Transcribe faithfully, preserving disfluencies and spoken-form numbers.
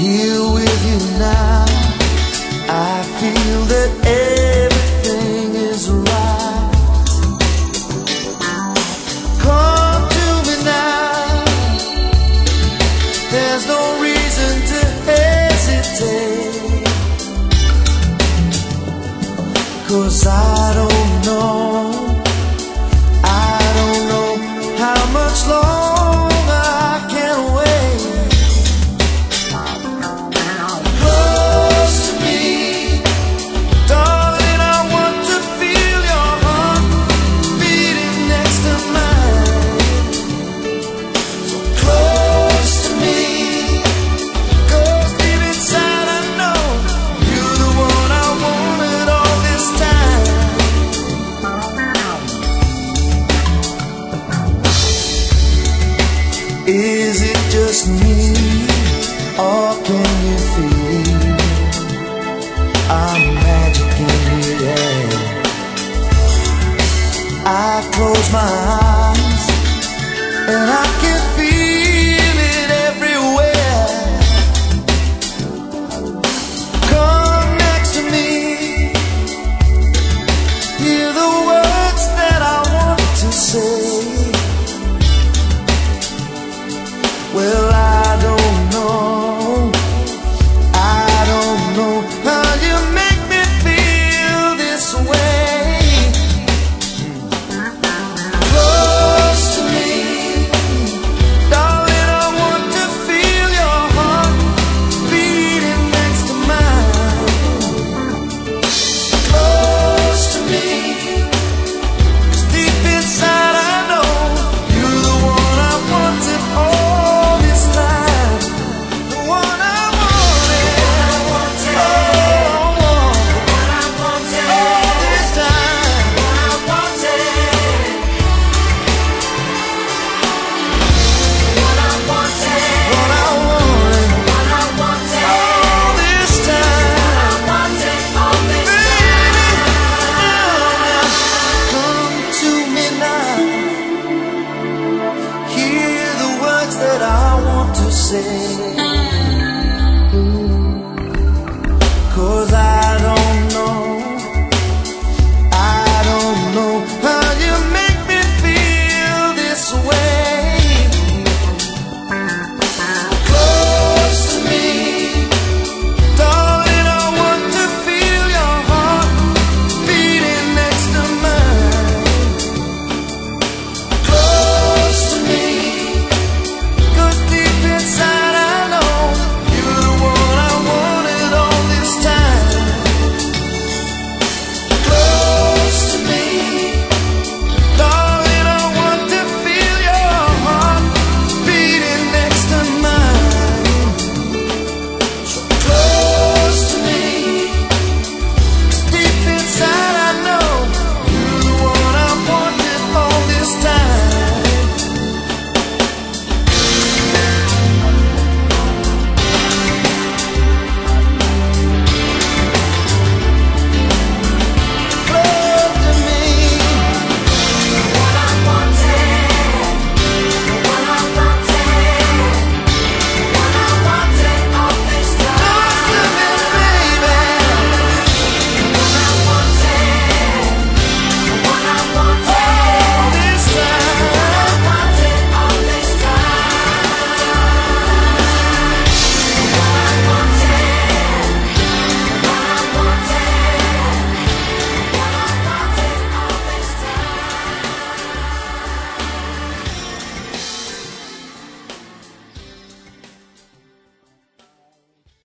here with you now. I feel that everything is right. Come to me now, there's no reason to hesitate, 'cause I don't know, I don't know how much longer I can wait. Close to me, darling, I want to feel your heart beating next to mine. So close to me, 'cause deep inside I know you're the one I wanted all this time. Is it just me, or can you feel I'm magic in the air? I close my eyes and I can feel it everywhere. Come next to me, hear the words that I want to say. Well, I don't know, I don't know how you make me feel this way. Close to me, darling, I want to feel your heart beating next to mine. Close to me, 'cause deep inside I know you're the one I wanted all this time. The one I wanted, all this time. What I wanted, all this time. Baby, now, come to me now, hear the words that I want to say.